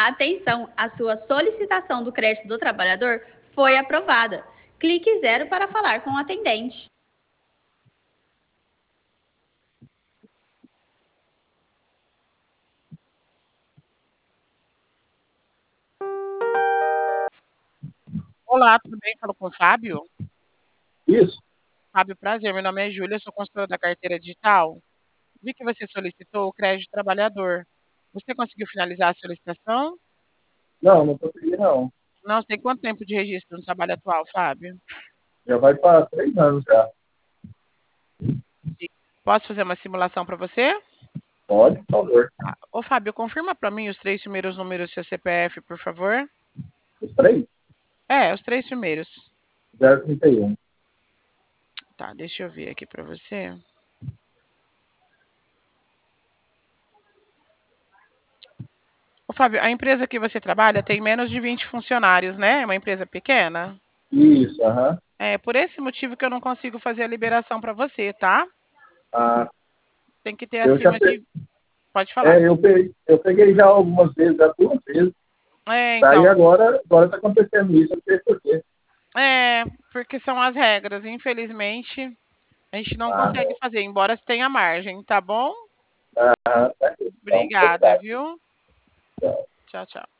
Atenção, a sua solicitação do crédito do trabalhador foi aprovada. Clique 0 para falar com o atendente. Olá, tudo bem? Falo com o Fábio. Isso. Fábio, prazer. Meu nome é Júlia, sou consultora da carteira digital. Vi que você solicitou o crédito trabalhador. Você conseguiu finalizar a solicitação? Não, não consegui, não. Não, você tem quanto tempo de registro no trabalho atual, Fábio? Já vai para 3 anos já. Posso fazer uma simulação para você? Pode, por favor. Ô, Fábio, confirma para mim os três primeiros números do seu CPF, por favor. Os três? É, os três primeiros. 031. Tá, deixa eu ver aqui para você. Ô, Fábio, a empresa que você trabalha tem menos de 20 funcionários, né? É uma empresa pequena? Isso, aham. É por esse motivo que eu não consigo fazer a liberação para você, tá? Ah, Tem que ter eu já acima peguei. de. Pode falar. Eu peguei já algumas vezes, já 2 vezes. É, Daí então. agora tá acontecendo isso, eu não sei por quê. É, porque são as regras. Infelizmente, a gente não Ah, consegue não. fazer, embora tenha margem, tá bom? Ah, tá aqui. Então, Obrigada, obrigado. viu? Tchau. Tchau, tchau.